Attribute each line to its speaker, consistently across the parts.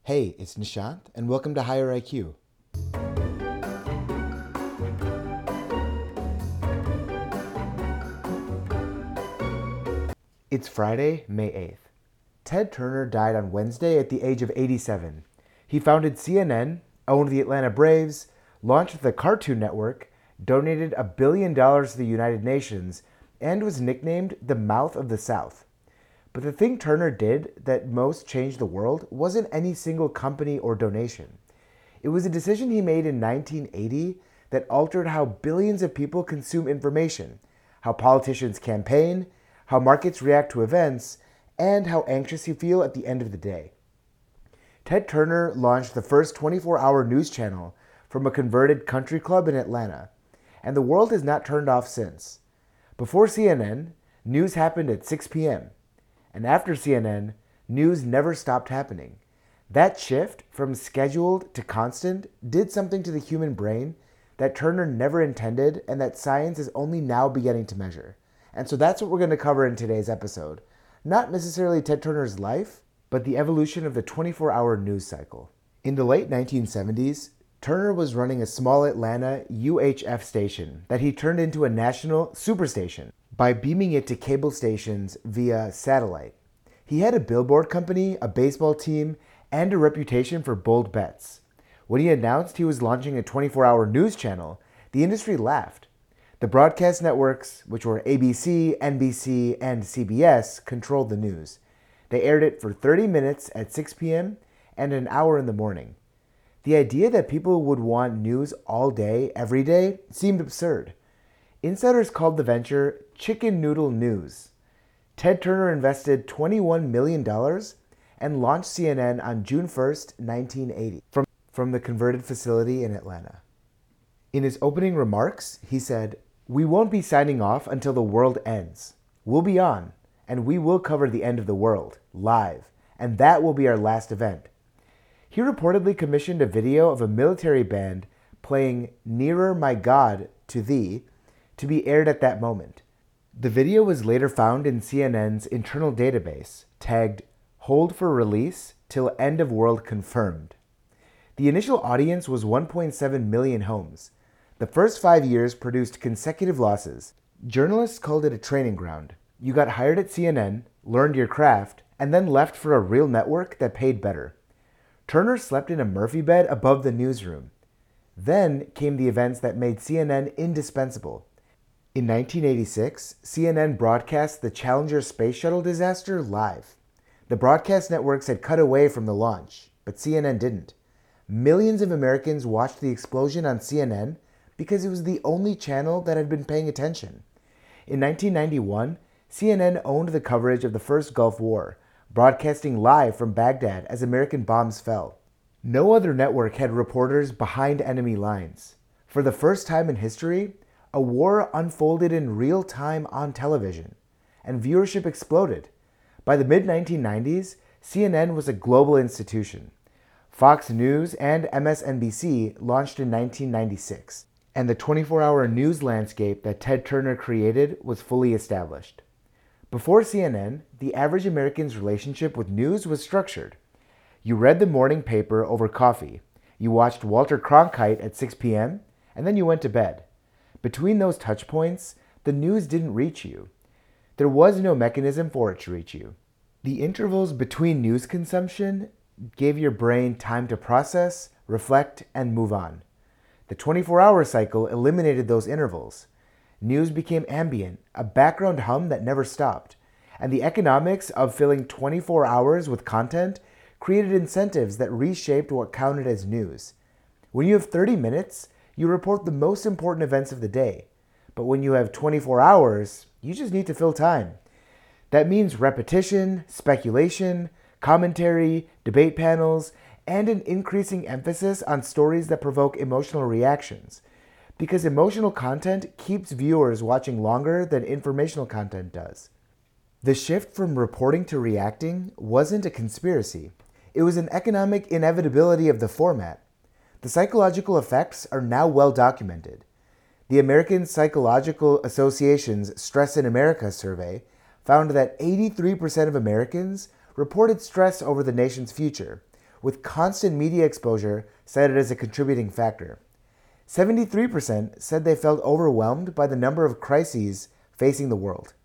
Speaker 1: Hey, it's Nishant, and welcome to Higher IQ. It's Friday, May 8th. Ted Turner died on Wednesday at the age of 87. He founded CNN, owned the Atlanta Braves, launched the Cartoon Network, donated $1 billion to the United Nations, and was nicknamed the Mouth of the South. But the thing Turner did that most changed the world wasn't any single company or donation. It was a decision he made in 1980 that altered how billions of people consume information, how politicians campaign, how markets react to events, and how anxious you feel at the end of the day. Ted Turner launched the first 24-hour news channel from a converted country club in Atlanta, and the world has not turned off since. Before CNN, news happened at 6 p.m., and after CNN, news never stopped happening. That shift from scheduled to constant did something to the human brain that Turner never intended and that science is only now beginning to measure. And so that's what we're going to cover in today's episode. Not necessarily Ted Turner's life, but the evolution of the 24-hour news cycle. In the late 1970s, Turner was running a small Atlanta UHF station that he turned into a national superstation by beaming it to cable stations via satellite. He had a billboard company, a baseball team, and a reputation for bold bets. When he announced he was launching a 24-hour news channel, the industry laughed. The broadcast networks, which were ABC, NBC, and CBS, controlled the news. They aired it for 30 minutes at 6 p.m. and an hour in the morning. The idea that people would want news all day, every day, seemed absurd. Insiders called the venture Chicken Noodle News. Ted Turner invested $21 million and launched CNN on June 1st, 1980, from the converted facility in Atlanta. In his opening remarks, he said, "We won't be signing off until the world ends. We'll be on, and we will cover the end of the world, live, and that will be our last event." He reportedly commissioned a video of a military band playing Nearer My God to Thee to be aired at that moment. The video was later found in CNN's internal database, tagged Hold for Release Till End of World Confirmed. The initial audience was 1.7 million homes. The first 5 years produced consecutive losses. Journalists called it a training ground. You got hired at CNN, learned your craft, and then left for a real network that paid better. Turner slept in a Murphy bed above the newsroom. Then came the events that made CNN indispensable. In 1986, CNN broadcast the Challenger space shuttle disaster live. The broadcast networks had cut away from the launch, but CNN didn't. Millions of Americans watched the explosion on CNN because it was the only channel that had been paying attention. In 1991, CNN owned the coverage of the first Gulf War, broadcasting live from Baghdad as American bombs fell. No other network had reporters behind enemy lines. For the first time in history, a war unfolded in real time on television, and viewership exploded. By the mid-1990s, CNN was a global institution. Fox News and MSNBC launched in 1996, and the 24-hour news landscape that Ted Turner created was fully established. Before CNN, the average American's relationship with news was structured. You read the morning paper over coffee, you watched Walter Cronkite at 6 p.m., and then you went to bed. Between those touch points, the news didn't reach you. There was no mechanism for it to reach you. The intervals between news consumption gave your brain time to process, reflect, and move on. The 24-hour cycle eliminated those intervals. News became ambient, a background hum that never stopped. And the economics of filling 24 hours with content created incentives that reshaped what counted as news. When you have 30 minutes, you report the most important events of the day. But when you have 24 hours, you just need to fill time. That means repetition, speculation, commentary, debate panels, and an increasing emphasis on stories that provoke emotional reactions. Because emotional content keeps viewers watching longer than informational content does. The shift from reporting to reacting wasn't a conspiracy. It was an economic inevitability of the format. The psychological effects are now well documented. The American Psychological Association's Stress in America survey found that 83% of Americans reported stress over the nation's future, with constant media exposure cited as a contributing factor. 73% said they felt overwhelmed by the number of crises facing the world.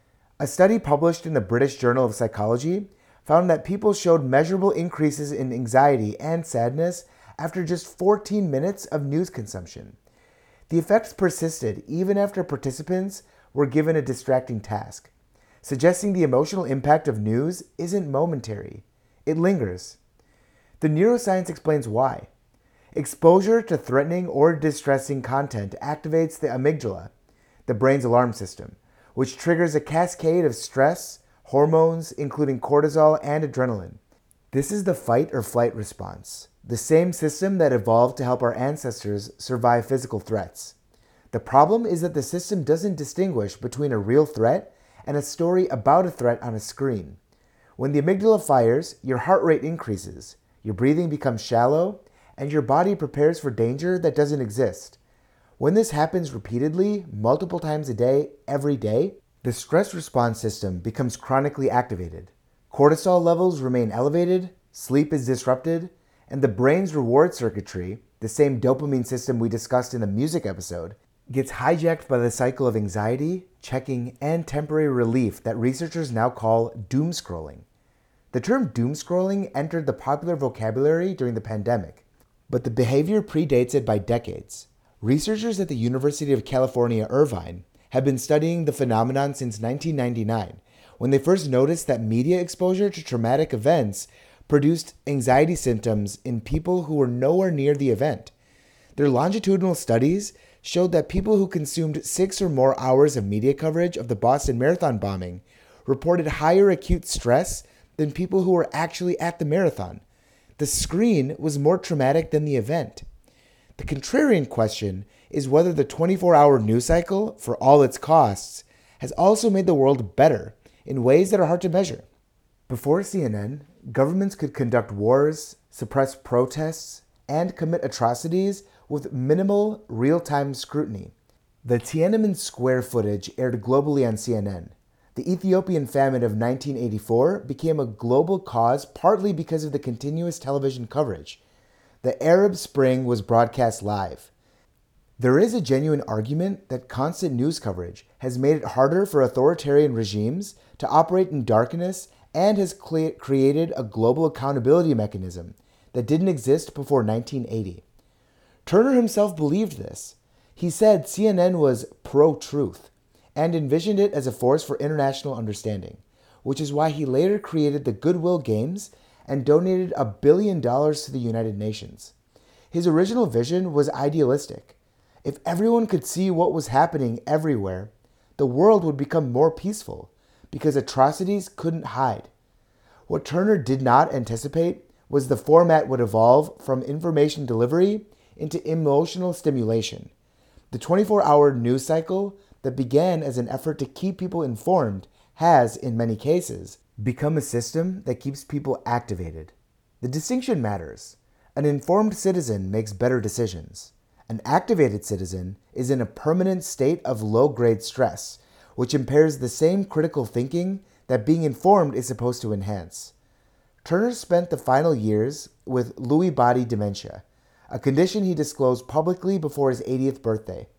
Speaker 1: A study published in the British Journal of Psychology found that people showed measurable increases in anxiety and sadness after just 14 minutes of news consumption. The effects persisted even after participants were given a distracting task, suggesting the emotional impact of news isn't momentary. It lingers. The neuroscience explains why. Exposure to threatening or distressing content activates the amygdala, the brain's alarm system, which triggers a cascade of stress, hormones, including cortisol and adrenaline. This is the fight or flight response, the same system that evolved to help our ancestors survive physical threats. The problem is that the system doesn't distinguish between a real threat and a story about a threat on a screen. When the amygdala fires, your heart rate increases, your breathing becomes shallow, and your body prepares for danger that doesn't exist. When this happens repeatedly, multiple times a day, every day, the stress response system becomes chronically activated. Cortisol levels remain elevated, sleep is disrupted, and the brain's reward circuitry, the same dopamine system we discussed in the music episode, gets hijacked by the cycle of anxiety, checking, and temporary relief that researchers now call doom scrolling. The term doom scrolling entered the popular vocabulary during the pandemic, but the behavior predates it by decades. Researchers at the University of California, Irvine, have been studying the phenomenon since 1999, when they first noticed that media exposure to traumatic events produced anxiety symptoms in people who were nowhere near the event. Their longitudinal studies showed that people who consumed 6 or more hours of media coverage of the Boston Marathon bombing reported higher acute stress than people who were actually at the marathon. The screen was more traumatic than the event. The contrarian question is whether the 24-hour news cycle, for all its costs, has also made the world better in ways that are hard to measure. Before CNN, governments could conduct wars, suppress protests, and commit atrocities with minimal real-time scrutiny. The Tiananmen Square footage aired globally on CNN. The Ethiopian famine of 1984 became a global cause partly because of the continuous television coverage. The Arab Spring was broadcast live. There is a genuine argument that constant news coverage has made it harder for authoritarian regimes to operate in darkness and has created a global accountability mechanism that didn't exist before 1980. Turner himself believed this. He said CNN was pro-truth and envisioned it as a force for international understanding, which is why he later created the Goodwill Games and donated $1 billion to the United Nations. His original vision was idealistic. If everyone could see what was happening everywhere, the world would become more peaceful because atrocities couldn't hide. What Turner did not anticipate was the format would evolve from information delivery into emotional stimulation. The 24-hour news cycle that began as an effort to keep people informed has, in many cases, become a system that keeps people activated. The distinction matters. An informed citizen makes better decisions. An activated citizen is in a permanent state of low-grade stress, which impairs the same critical thinking that being informed is supposed to enhance. Turner spent the final years with Lewy body dementia, a condition he disclosed publicly before his 80th birthday.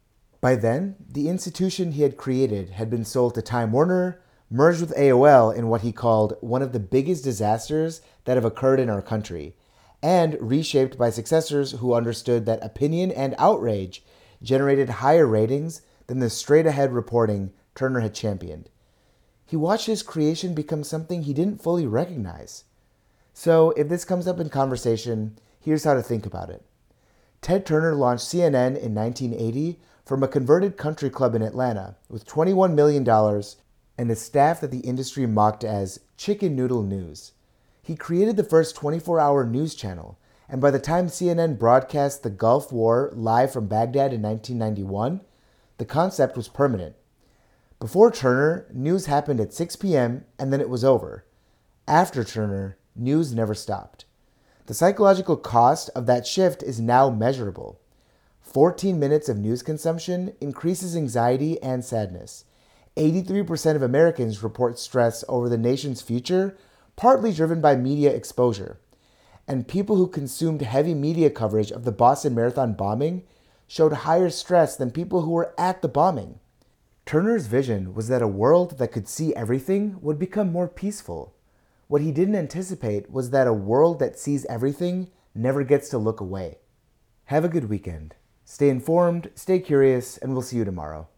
Speaker 1: By then, the institution he had created had been sold to Time Warner, merged with AOL in what he called one of the biggest disasters that have occurred in our country, and reshaped by successors who understood that opinion and outrage generated higher ratings than the straight-ahead reporting Turner had championed. He watched his creation become something he didn't fully recognize. So, if this comes up in conversation, here's how to think about it. Ted Turner launched CNN in 1980 from a converted country club in Atlanta with $21 million and a staff that the industry mocked as chicken noodle news. He created the first 24-hour news channel, and by the time CNN broadcast the Gulf War live from Baghdad in 1991, the concept was permanent. Before Turner, news happened at 6 p.m. and then it was over. After Turner, news never stopped. The psychological cost of that shift is now measurable. 14 minutes of news consumption increases anxiety and sadness. 83% of Americans report stress over the nation's future, partly driven by media exposure. and people who consumed heavy media coverage of the Boston Marathon bombing showed higher stress than people who were at the bombing. Turner's vision was that a world that could see everything would become more peaceful. What he didn't anticipate was that a world that sees everything never gets to look away. Have a good weekend. Stay informed, stay curious, and we'll see you tomorrow.